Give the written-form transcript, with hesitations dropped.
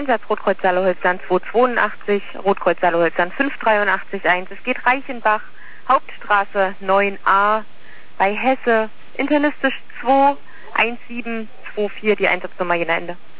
Einsatz Rotkreuz Saale-Holzland 282, Rotkreuz Saale-Holzland 583-1. Es geht Reichenbach, Hauptstraße 9a bei Hesse, internistisch 21724, die Einsatznummer jener Ende.